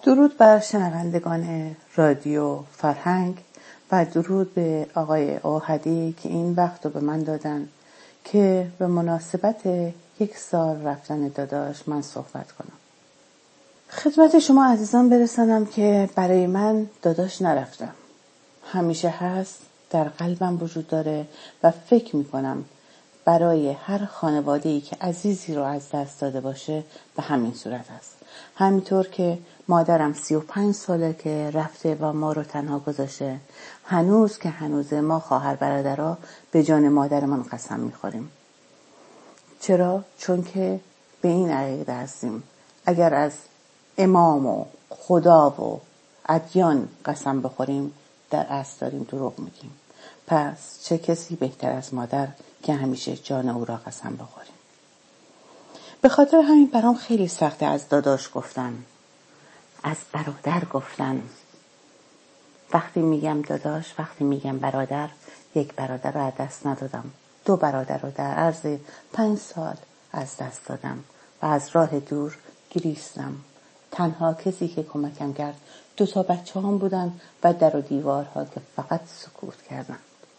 درود بر شنوندگان رادیو فرهنگ و درود به آقای اوحدی که این وقت رو به من دادن که به مناسبت 1 سال رفتن داداش من صحبت کنم. خدمت شما عزیزان برسانم که برای من داداش نرفتم، همیشه هست، در قلبم وجود داره و فکر میکنم برای هر خانواده‌ای که عزیزی رو از دست داده باشه به همین صورت است. همینطور که مادرم 35 ساله که رفته و ما رو تنها گذاشته، هنوز که هنوزه ما خواهر برادرها به جان مادرمان قسم میخوریم. چرا؟ چون که به این عقیده هستیم اگر از امام و خدا و ادیان قسم بخوریم در اصل داریم دروغ میگیم. پس چه کسی بهتر از مادر که همیشه جان او را قسم بخوریم. به خاطر همین برام خیلی سخته از داداش گفتن، از برادر گفتن. وقتی میگم داداش، وقتی میگم برادر، 1 برادر رو از دست ندادم، 2 برادر رو در عرض 5 سال از دست دادم و از راه دور گریستم. تنها کسی که کمکم کرد 2 تا بچه‌هام بودن و در و دیوارها که فقط سکوت کردن.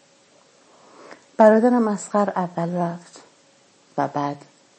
برادرم اصغر اول رفت و بعد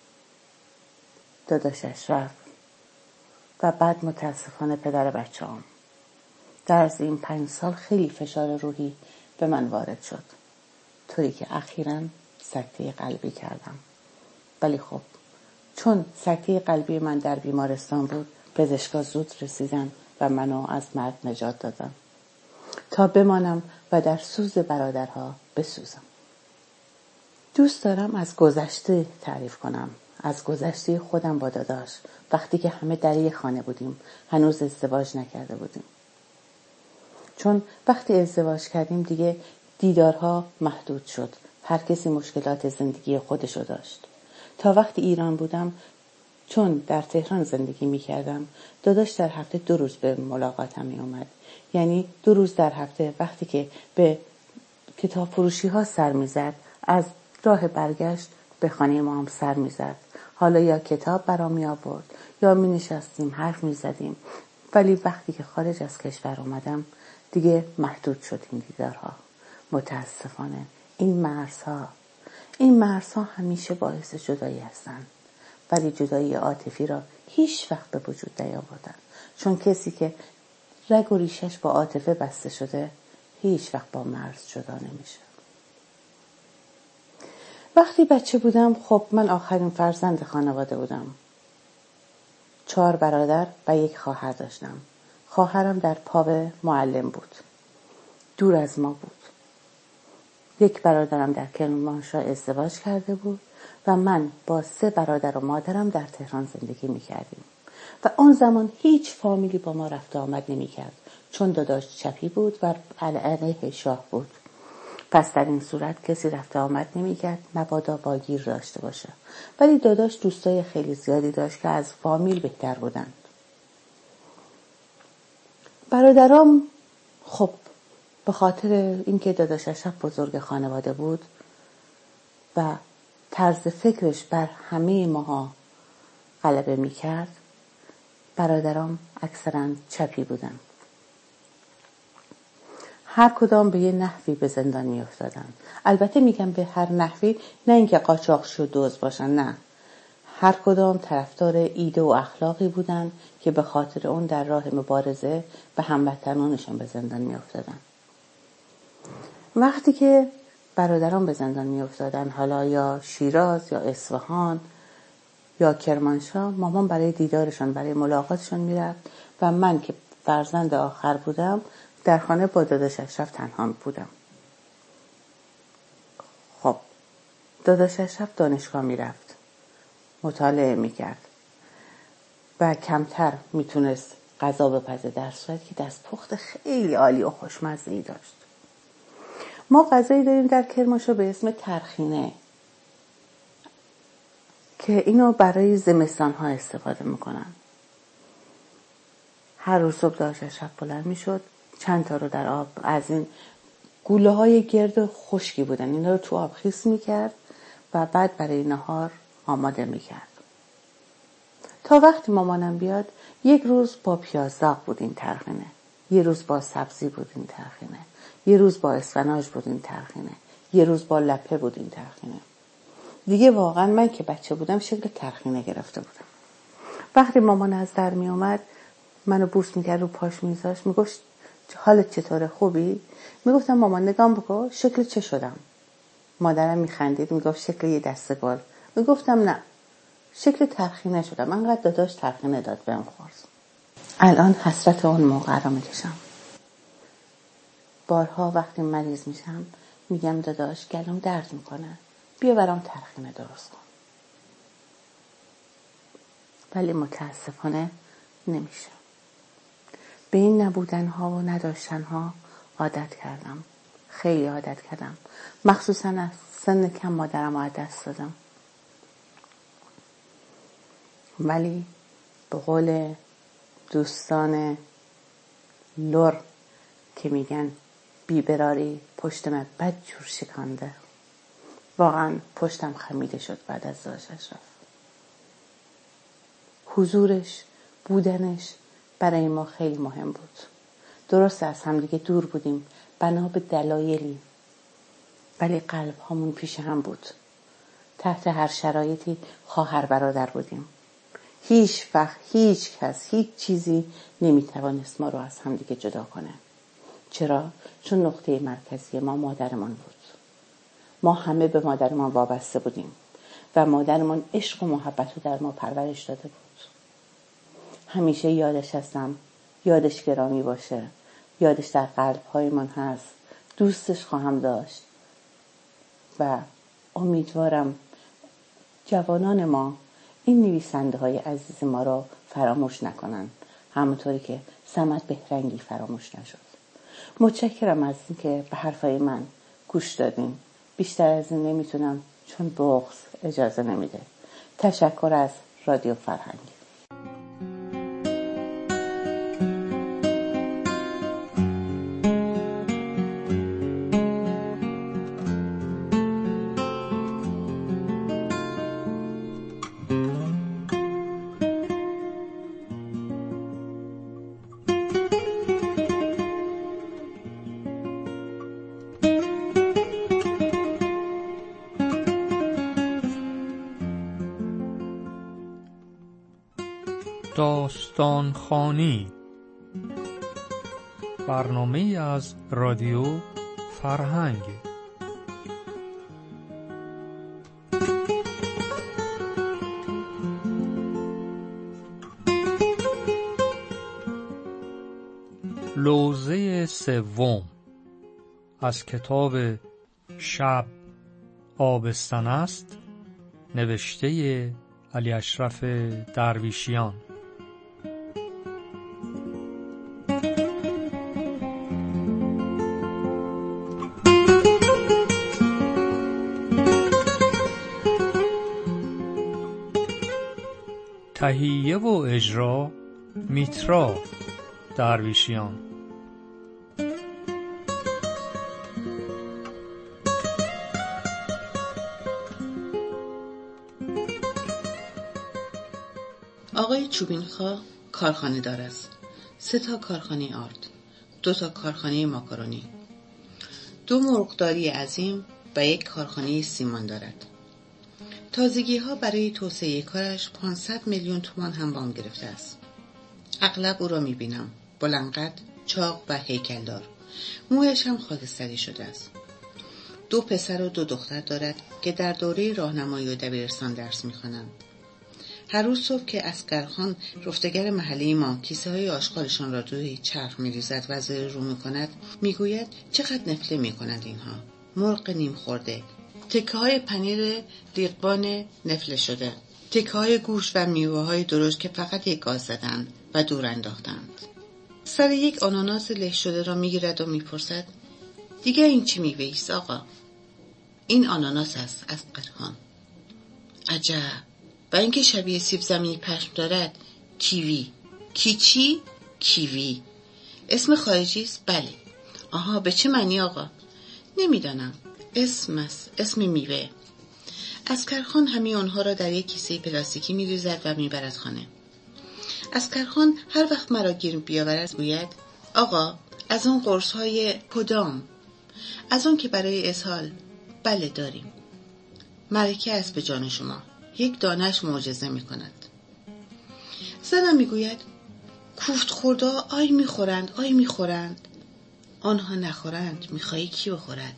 داداشش رفت و بعد متاسفانه پدر بچه‌هام. در از این 5 سال خیلی فشار روحی به من وارد شد، طوری که اخیراً سکته قلبی کردم. ولی خب چون سکته قلبی من در بیمارستان بود، پزشکا زود رسیدن و منو از مرگ نجات دادن تا بمانم و در سوز برادرها بسوزم. دوست دارم از گذشته تعریف کنم، از گذشته خودم با داداش، وقتی که همه در یک خانه بودیم، هنوز ازدواج نکرده بودیم. چون وقتی ازدواج کردیم دیگه دیدارها محدود شد، هر کسی مشکلات زندگی خودشو داشت. تا وقتی ایران بودم، چون در تهران زندگی میکردم، داداش در هفته 2 روز به ملاقاتم می اومد. یعنی 2 روز در هفته وقتی که به کتاب فروشی ها سر میزد، از راه برگشت به خانه ما هم سر میزد. حالا یا کتاب برام می آورد یا می نشستیم حرف می زدیم. ولی وقتی که خارج از کشور اومدم دیگه محدود شد این دیدارها. متاسفانه این مرزها همیشه باعث جدایی هستند، ولی جدایی عاطفی را هیچ وقت به وجود نیاوردن. چون کسی که رگ و ریشش با عاطفه بسته شده هیچ وقت با مرز جدا نمیشه. وقتی بچه بودم، خب من آخرین فرزند خانواده بودم. 4 برادر و 1 خواهر داشتم. خواهرم در پاوه معلم بود، دور از ما بود. 1 برادرم در کرمانشاه ازدواج کرده بود و من با 3 برادر و مادرم در تهران زندگی میکردیم و آن زمان هیچ فامیلی با ما رفت آمد نمیکرد، چون داداش چپی بود و علیه شاه بود. پس در این صورت کسی رفت آمد نمیکرد، مبادا باگیر داشته باشه. ولی داداش دوستای خیلی زیادی داشت که از فامیل بهتر بودند. برادرام خب به خاطر اینکه داداشش بزرگ خانواده بود و طرز فکرش بر همه ماها غلبه میکرد، برادرام اکثرا چپی بودن. هر کدام به یه نحوی به زندان می افتادن. البته میگم به هر نحوی، نه اینکه قاچاقچی و دزد باشن، نه. هر کدام طرفدار ایده و اخلاقی بودن که به خاطر اون در راه مبارزه به هموطنانشون به زندان می افتادن. وقتی که برادران به زندان می افتادن، حالا یا شیراز یا اصفهان یا کرمانشاه، مامان برای دیدارشون، برای ملاقاتشون می رفت و من که فرزند آخر بودم در خانه با داداش اشرف تنها بودم. خب داداش اشرف دانشگاه می رفت، مطالعه می کرد و کمتر می تونست غذا بپزه، در صورتی که دست پخت خیلی عالی و خوشمزه‌ای داشت. ما غذایی داریم در کرمانشاه به اسم ترخینه که اینو برای زمستان ها استفاده میکنن. هر روز صبح داداش اشرف بلند میشد، چند تا رو در آب، از این گوله های گرد خشکی بودن، اینا رو تو آب خیس میکرد و بعد برای نهار آماده میکرد. تا وقتی مامانم بیاد یک روز با پیازداغ بود این ترخینه، یه روز با سبزی بود این ترخینه، یه روز با اسفناج بود این ترخینه، یه روز با لپه بود این ترخینه. دیگه واقعا من که بچه بودم شکل ترخینه گرفته بودم. وقتی مامان از در می اومد منو بوس میکرد، رو پاش میذاشت، میگفت حالت چطوره، خوبی؟ میگفتم مامان نگام بکن شکل چه شدم. مادرم میخندید میگفت شکل یه دسته گل. میگفتم نه، شکل ترخینه شدم، انقدر داداش ترخینه داد بهم خورد. الان حسرت اون موقع رو میکشم. بارها وقتی مریض میشم میگم داداش گلوم درد میکنه، بیا برام ترخینه درست کن. ولی متاسفانه نمیشه. به این نبودنها و نداشتنها عادت کردم، خیلی عادت کردم. مخصوصا از سن کم مادرم رو دست دادم. ولی به قول دوستان لور که میگن بیبراری پشت من بد جور شکانده، واقعا پشتم خمیده شد بعد از زاش اشرف. حضورش، بودنش برای ما خیلی مهم بود. درست از هم دیگه دور بودیم بنا به دلایلی، ولی قلب هامون پیش هم بود. تحت هر شرایطی خواهر برادر بودیم. هیچ وقت هیچ کس هیچ چیزی نمیتوانست ما رو از هم دیگه جدا کنه. چرا؟ چون نقطه مرکزی ما مادرمان بود. ما همه به مادرمان وابسته بودیم و مادرمان عشق و محبت رو در ما پرورش داده بود. همیشه یادش هستم، یادش گرامی باشه، یادش در قلب‌هایمان هست، دوستش خواهم داشت و امیدوارم جوانان ما این نویسنده های عزیز ما را فراموش نکنن، همونطوری که صمد بهرنگی فراموش نشد. متشکرم از اینکه به حرفای من گوش دادین. بیشتر از این نمیتونم چون بغض اجازه نمیده. تشکر از رادیو فرهنگ. داستان خوانی، برنامه از رادیو فرهنگ. لوزه سوم از کتاب شب آبستن است، نوشته علی اشرف درویشیان. تهیه و اجرا میترا درویشیان. آقای چوبینخواه کارخانه دار است. 3 کارخانه آرد، 2 کارخانه ماکارونی، 2 مرغداری عظیم و 1 کارخانه سیمان دارد. تازگی‌ها برای توسعه کارش 500 میلیون تومان هم وام گرفته است. اغلب او را می‌بینم، بلندقد، چاق و هیکلدار. موهش هم خاکستری شده است. 2 پسر و 2 دختر دارد که در دوره راهنمایی و دبیرستان درس می‌خوانند. هر روز صبح که اسکرخان رفتگر محله ما کیسه‌های آشغالشان را روی چرخ می‌ریزد و زیر رو می‌کند، می‌گوید چقدر نفله می‌کنند اینها. مرغ نیم خورده، تکه‌های پنیر لیقبان نفله شده، تکه‌های گوشت و میوه‌های درشت که فقط یک گاز زدند و دور انداختند. سر یک آناناس له شده را می‌گیرد و می‌پرسد دیگه این چی میوه‌ای است آقا؟ این آناناس است از قرخان. عجب. و اینکه شبیه سیب زمینی پشم دارد کیوی. کیچی؟ کیوی. اسم خارجی است؟ بله. آها، به چه معنی آقا؟ نمیدانم. اسم است، اسم میوه. عسکرخان همه آنها را در یک کیسه پلاستیکی می‌ریزد و می‌برد خانه. عسکرخان هر وقت مرا گیر بیاورد گوید آقا از آن قرص‌های کدام؟ از آن که برای اسهال. بله داریم. ملکه است به جان شما. یک دانش معجزه می‌کند. زنم می‌گوید کوفت خوردا آی می‌خورند. آنها نخورند می‌خواهی کی بخورد؟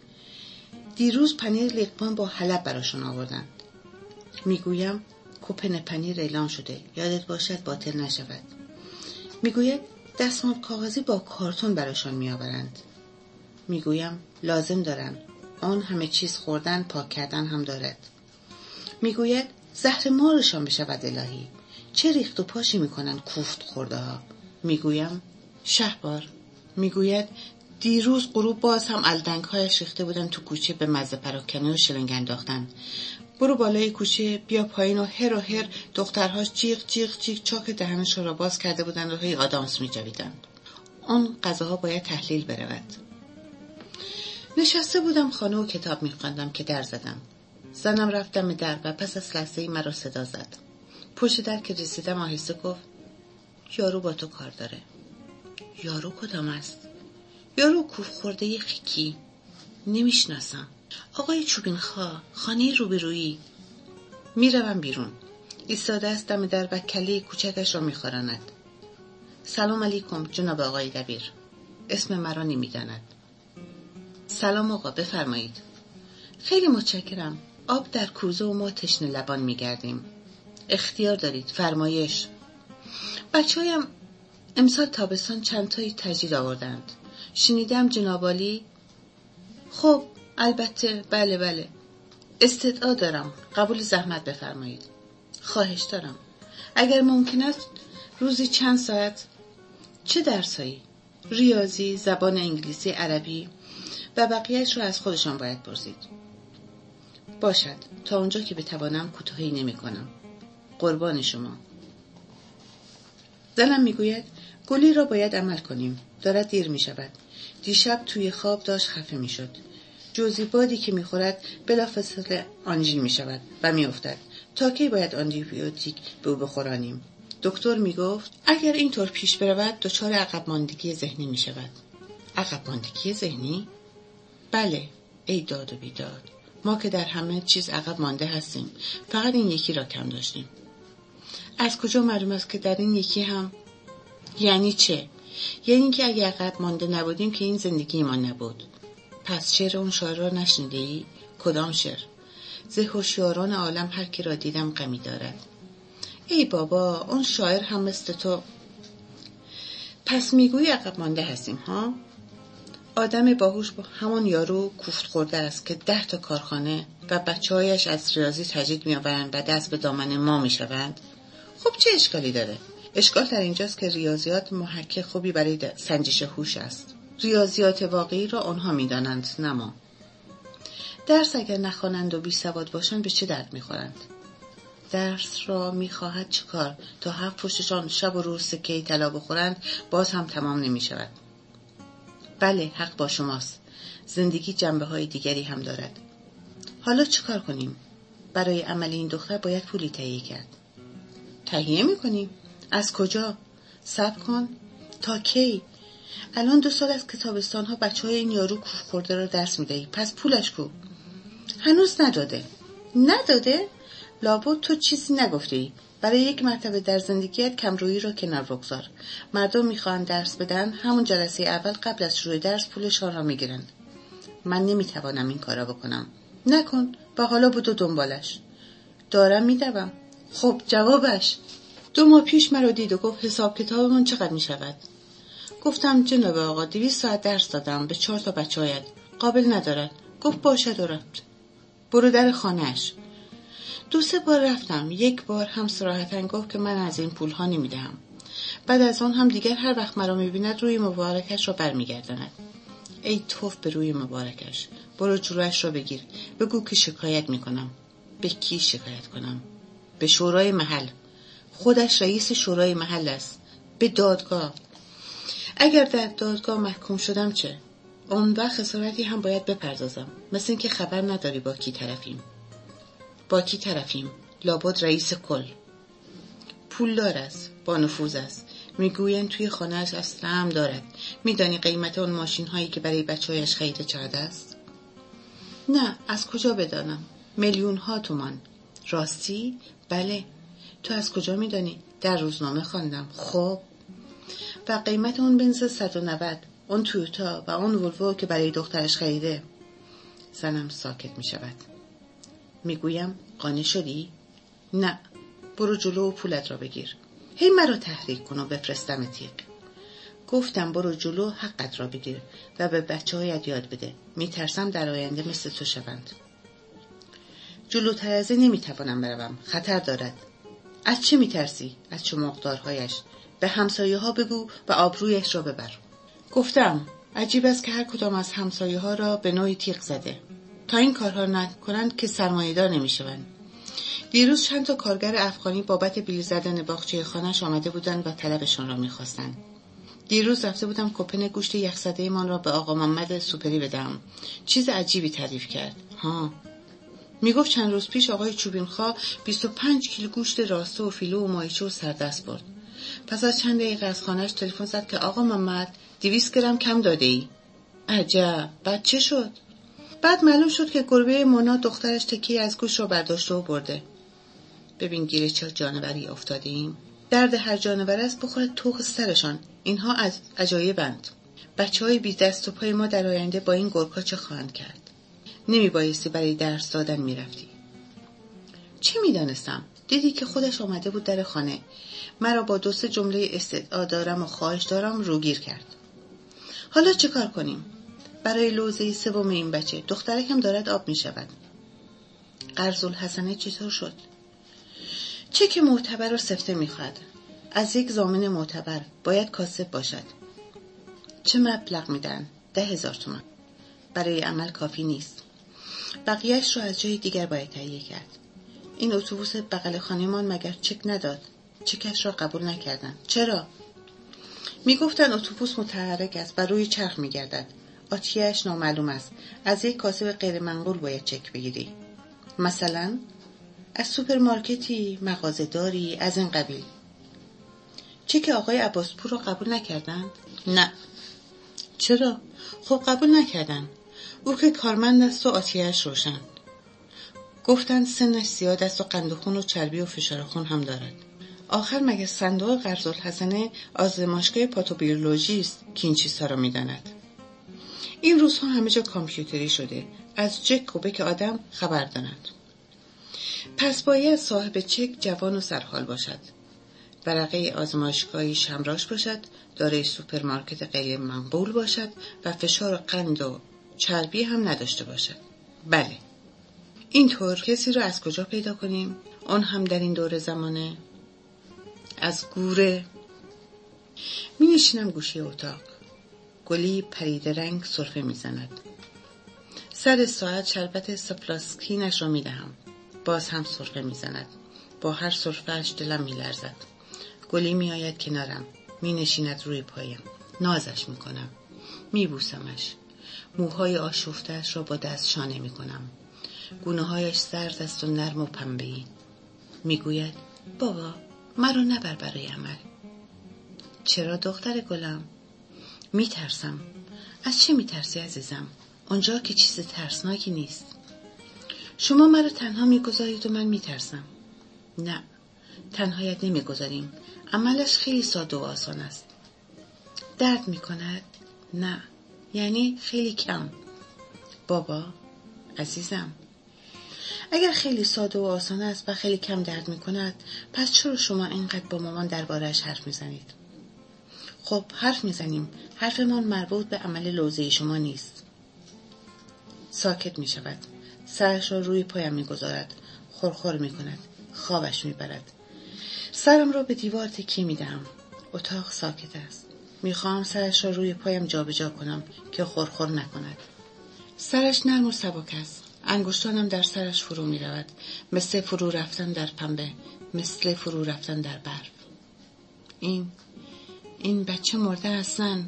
دیروز پنیر لیقمان با حلب براشون آوردند. میگویم کوپن پنیر اعلام شده، یادت باشد باطل نشود. میگوید دستمال کاغذی با کارتون براشون میآورند. میگویم لازم دارن، آن همه چیز خوردن پاک کردن هم دارد. میگوید زهر مارشان بشود الهی، چه ریخت و پاشی میکنن کوفت خورده ها. میگویم شهبار. میگوید دیروز غروب باز هم الدنگ‌هایش ریخته بودن تو کوچه به مزه پراکنی و شلنگ انداختن. برو بالای کوچه بیا پایین و هر دخترهاش جیغ جیغ جیغ چاک دهنش را باز کرده بودن و هی آدامس می‌جویدند. آن غذاها باید تحلیل برود. نشسته بودم خانه و کتاب می‌خواندم که در زدم. زنم رفتم به در و پس از لحظه‌ای مرا صدا زد. پشت در که رسیدم آهسته گفت یارو با تو کار داره. یارو کدام است؟ یارو کوف خورده ی خیکی. نمیشناسم. آقای چوبینخواه، خانه روبرویی. میروم بیرون. ایستاده است دم در و کله کوچکش را میخوراند. سلام علیکم جناب آقای دبیر. اسم مرا نمیداند. سلام آقا بفرمایید. خیلی متشکرم. آب در کوزه و ما تشنه لبان میگردیم. اختیار دارید. فرمایش. بچه‌هایم امسال تابستان چند تایی تجدید آوردند. شنیدم جناب عالی. خب البته بله. استدعا دارم. قبول زحمت بفرمایید. خواهش دارم. اگر ممکن است روزی چند ساعت. چه درسایی؟ ریاضی، زبان انگلیسی، عربی و بقیه‌اش را از خودشان باید پرسید. باشد تا اونجا که بتوانم کوتاهی نمی‌کنم. قربان شما. زنم میگوید گلی را باید عمل کنیم. دارد دیر می‌شود. دیشب توی خواب داشت خفه می‌شد. جزئی بادی که می‌خورد بلافاصله آنژین می‌شود و می‌افتد. تا کی باید آنتیبیوتیک به او بخورانیم؟ دکتر میگفت اگر اینطور پیش برود دچار عقب ماندگی ذهنی می‌شود. عقب ماندگی ذهنی؟ بله. ای داد و بیداد. ما که در همه چیز عقب مانده هستیم. فقط این یکی را کم داشتیم. از کجا معلوم است که در این یکی هم؟ یعنی چه؟ یعنی که اگه عقب مانده نبودیم که این زندگی ما نبود. پس شعر اون شاعر را نشنیده ای؟ کدام شعر؟ ز هوشیاران عالم هر کی را دیدم غمی دارد. ای بابا اون شاعر هم مثل تو. پس میگویی عقب مانده هستیم ها؟ آدم باهوش با همان یارو کوفت خورده است که 10 تا کارخانه و بچه‌هایش از ریاضی تجدید می‌آورند و دست به دامن ما می‌شوند. خب چه اشکالی داره؟ اشکال در اینجاست که ریاضیات محک خوبی برای سنجش هوش است. ریاضیات واقعی را آنها می‌دانند نه ما. درس اگر نخوانند و بی سواد باشند به چه درد می‌خورند؟ درس را می‌خواهد چیکار؟ تا 7 پشتشان شب و روز سکه طلا بخورند باز هم تمام نمی‌شود. بله حق با شماست. زندگی جنبه‌های دیگری هم دارد. حالا چیکار کنیم؟ برای عمل این دختر باید پولی تهیه کرد. تهیه می‌کنیم؟ از کجا؟ صبر کن. تا کی؟ الان 2 سال از کتابستان‌ها بچه‌های این یارو کوف خورده را درس می‌دهی. پس پولش کو؟ هنوز نداده. نداده؟ لابد تو چیزی نگفتی. برای یک مرتبه در زندگیت کمرویی را کنار بگذار. مردم میخوان درس بدن، همون جلسه اول قبل از شروع درس پولشان را میگیرن. من نمیتوانم این کارا بکنم. نکن و حالا بدو دنبالش. دارم میدوم. خب جوابش. 2 ماه پیش مرا دید و گفت حساب کتابمون چقدر میشود. گفتم جناب آقا 200 ساعت درس دادم به 4 تا بچه‌هایت. قابل ندارن. گفت باشه و رفت. برو در خانه‌اش. 2-3 بار رفتم. 1 بار هم صراحتاً گفت که من از این پولها نمیدهم. بعد از آن هم دیگر هر وقت مرا میبیند روی مبارکش را برمیگرداند. ای توف به روی مبارکش. برو جلویش را بگیر. بگو که شکایت میکنم. به کی شکایت کنم؟ به شورای محل. خودش رئیس شورای محل است. به دادگاه. اگر در دادگاه محکوم شدم چه؟ اون وقت خسارتی هم باید بپردازم. مثل این که خبر نداری با کی طرفیم. با کی طرفیم؟ لابد رئیس کل. پولدار است، با نفوذ است. میگوین توی خانه‌اش اسلحه دارد. میدانی قیمت اون ماشین هایی که برای بچه‌هایش خریده چقدر است؟ نه، از کجا بدانم؟ میلیون ها تومان. راستی؟ بله. تو از کجا میدانی؟ در روزنامه خواندم. خب و قیمت اون بنز 190، اون تویوتا و اون ولوو که برای دخترش خریده. زنم ساکت می شود. میگویم قانع شدی؟ نه. برو جلو و پولت را بگیر. هی مرا تحریک کن و بفرستم تیغ. گفتم برو جلو، حقت را بگیر و به بچه‌هایت یاد بده. میترسم در آینده مثل تو شوند. جلوتر از این نمیتوانم بروم، خطر دارد. از چه میترسی؟ از چمقدارهایش. به همسایه ها بگو و آبرویش را ببر. گفتم عجیب است که هر کدام از همسایه ها را به نوعی تیغ زده. تا این کارها نکنند که سرمایه‌دار نمیشوند. دیروز چند تا کارگر افغانی بابت بیل زدن باغچه خانه‌اش آمده بودند و طلبشان را می‌خواستند. دیروز رفته بودم کپن گوشت یخزده من را به آقا محمد سوپری بدم. چیز عجیبی تعریف کرد. میگفت چند روز پیش آقای چوبینخواه 25 کیلو گوشت راسته و فیلو و ماهیچه و سردست برد. پس از چند دقیقه از خانه‌اش تلفن زد که آقا محمد 200 گرم کم داده ای. عجب، بعد چه شد؟ بعد معلوم شد که گربه مونا دخترش تکی از گوشت را برداشته و برده. ببین گیره چه جانوری افتاده ایم. درد هر جانور است بخورد توق سرشان. اینها از عجایبند. بچه‌های بی دست و پای ما در آینده با این گرگ‌ها چه خواهند کرد؟ نمی بایستی برای درس دادن می رفتی. چه می دانستم؟ دیدی که خودش آمده بود در خانه. مرا با 2-3 جمله استدعا دارم و خواهش دارم روگیر کرد. حالا چه کار کنیم؟ برای لوزه 3 این بچه دخترکم دارد آب می شود. قرض‌الحسنه چطور شد؟ چک معتبر و سفته می خواهد. از یک ضامن معتبر. باید کاسب باشد. چه مبلغ می دن؟ 10,000 تومان. برای عمل کافی نیست. بقیهش رو از جای دیگر باید تهیه کرد. این اتوبوس بغل خانه‌مان مگر چک نداد؟ چکش را قبول نکردن. چرا؟ میگفتن اتوبوس متحرک است و روی چرخ میگردد. آتیه‌اش نامعلوم است. از یک کاسب غیر منقول باید چک بگیری. مثلا از سوپرمارکتی، مغازه‌داری، از این قبیل. چک آقای عباسپور رو قبول نکردن؟ نه. چرا؟ خب قبول نکردن. او که کارمند است و آتیه‌اش روشن. گفتن سنش زیاد است و قند خون و چربی و فشار خون هم دارد. آخر مگه صندوق قرض‌الحسنه آزمایشگاه پاتوبیولوژی است که این چیزها را می‌داند؟ این روزها همه جا کامپیوتری شده. از چک و بک آدم خبر دارند. پس باید صاحب چک جوان و سرحال باشد. ورقه آزمایشگاهی شمراش باشد، دارای سوپرمارکت غیر منقول باشد و فشار قند و چربی هم نداشته باشد. بله. اینطور کسی رو از کجا پیدا کنیم؟ اون هم در این دور زمانه؟ از گوره. می نشینم گوشه اتاق. گلی پریده رنگ سرفه می زند. سر ساعت شربت سپلاسکینش را می دهم. باز هم سرفه می زند. با هر سرفهش دلم می لرزد. گلی می آید کنارم. می نشیند روی پایم. نازش می کنم. می بوسمش. موهای آشفته‌اش را با دست شانه می کنم. گونه هایش زرد است و نرم و پنبه‌ای. می گوید بابا مرا نبر برای عمل. چرا دختر گلم؟ می ترسم. از چه می ترسی عزیزم؟ آنجا که چیز ترسناکی نیست. شما مرا تنها می گذارید و من می ترسم. نه، تنهایت نمی گذاریم. عملش خیلی ساده و آسان است. درد می کند؟ نه، یعنی خیلی کم. بابا عزیزم، اگر خیلی ساده و آسان است و خیلی کم درد می کند، پس چرا شما اینقدر با مامان درباره‌اش حرف می زنید؟ خب حرف می زنیم. حرفمان مربوط به عمل لوزه شما نیست. ساکت می شود. سرش را روی پایم می گذارد. خورخور می کند. خوابش می برد. سرم را به دیوار تکیه می دهم. اتاق ساکت است. می خواهم سرش را روی پایم جابجا کنم که خورخور نکند. سرش نرم و سبک است. انگشتانم در سرش فرو می رود. مثل فرو رفتن در پنبه. مثل فرو رفتن در برف. این بچه مرده است زن.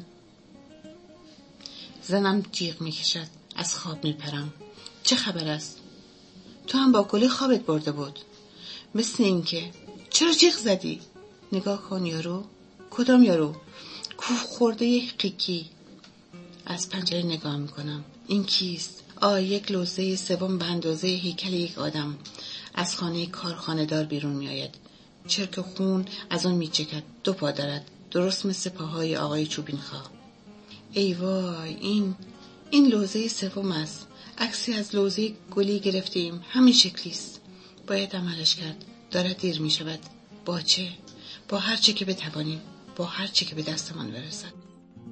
زنم جیغ می کشد. از خواب می پرم. چه خبر است؟ تو هم با گلی خوابت برده بود. مثل این که چرا جیغ زدی؟ نگاه کن یارو. کدام یارو؟ کوه خورده یک قیکی. از پنجره نگاه میکنم. این کیست؟ یک لوزه سوم به اندازه هیکل یک آدم از خانه کارخانه دار بیرون میآید. چرک خون از اون میچکد. 2 پا دارد، درست مثل پاهای آقای چوبین خواه. ای وای، این لوزه سوم است. عکسی از لوزه گلی گرفتیم، همین شکلیست. باید عملش کرد. دارد دیر می شود. با چه؟ با هر چی که بتوانیم، با هر چی که به دستمان برسد.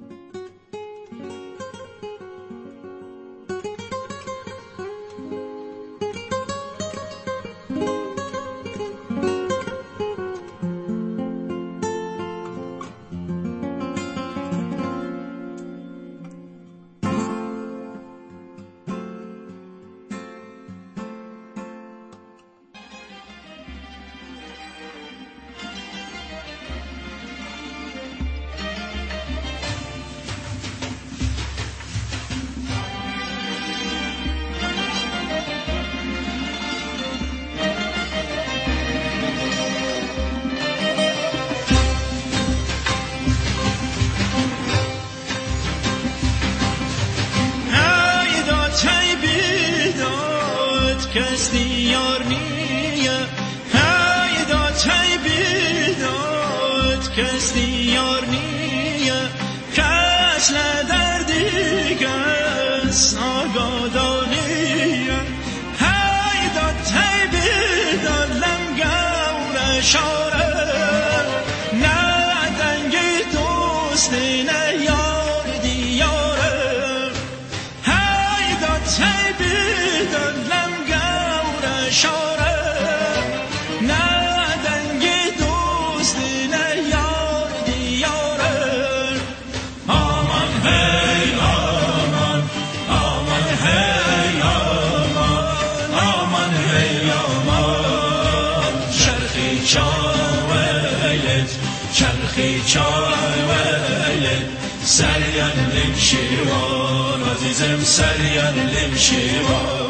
کس دیار نیه هایدات های بیداد کس دیار نیه کس لدردی کس آگادانیه هایدات های بیداد لنگور شاره نه دنگی دوستی نه یار دیاره هایدات های بیداد شاره نه دنگی دوستی نه یار دیاره آمان هی آمان آمان هی آمان آمان هی آمان چرخی چاویلت چرخی چاویلت سریان لمشیوان عزیزم سریان لمشیوان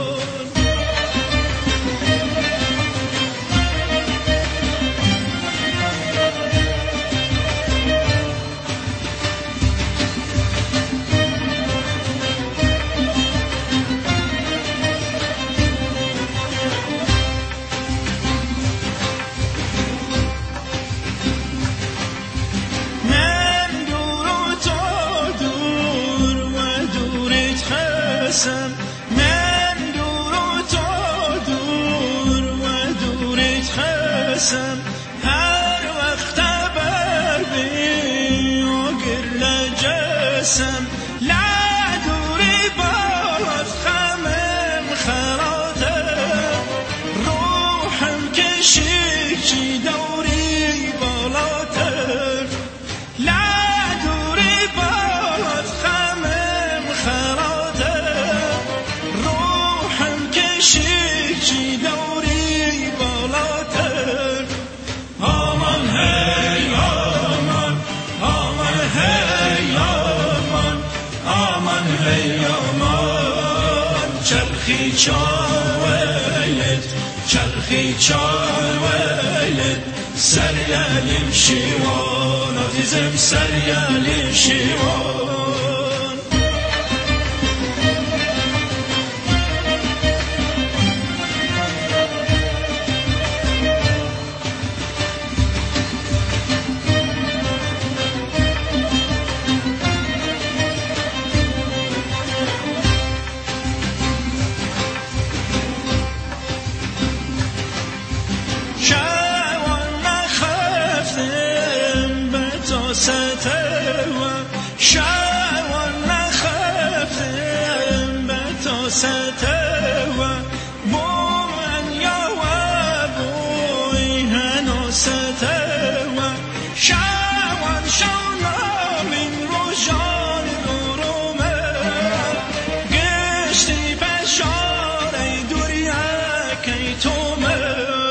من دور و تو دور و دورت خسم هر وقت بر بی و گرل جسم لا دوری بالات خمم خراتم روحم کشی چی دوری بالاتر لا دوری بالات خمم خراتم شیکی دوری بالاتر آمان هی آمان آمان هی آمان آمان هی آمان چرخی چاویلت چرخی چاویلت سریالیم شیوان عزیزم سریالیم شیوان شوان نخفتم به تو ستوه بومن یا و بوی هنو ستوه شوان شونم این رو جان دورومه گشتی بشاره دوریه تومه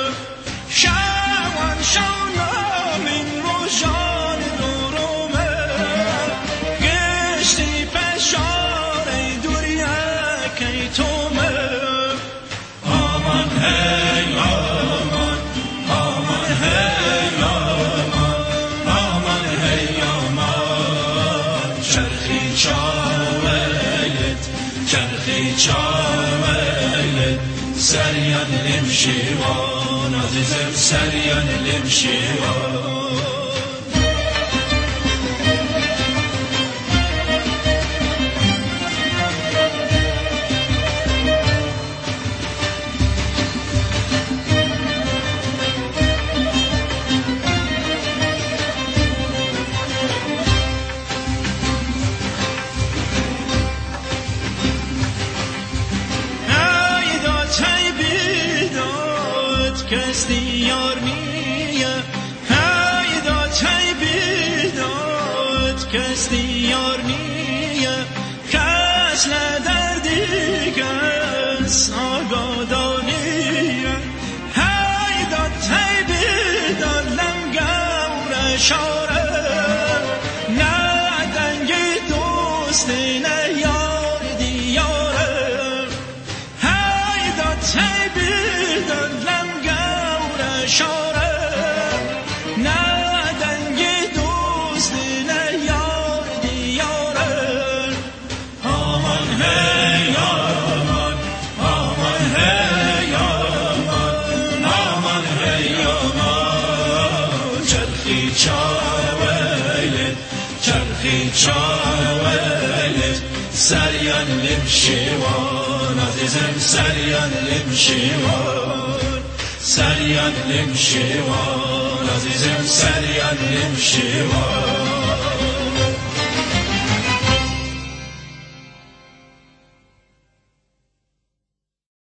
شوان شونم این رو جان دورومه گشتی پشاره دوریه که تومه چاویل سریان لمشیوان عزیزم سریان لمشیوان کس دیار میه هایدا چای بیداد کس دیار میه کس لدردی کس آگادانیه هایدا چای بیداد لنگور شاره نه دنگی دوستی نه یار دیاره هایدا چای بیداد شاره نه دنگی دوست نه یار دیاره آمان هی آمان آمان هی آمان آمان هی آمان چرخی چاویلت چرخی چاویلت سریان لمشیوان عزیزم سریان لمشیوان سریان لمشیوان عزیزم سریان لمشیوان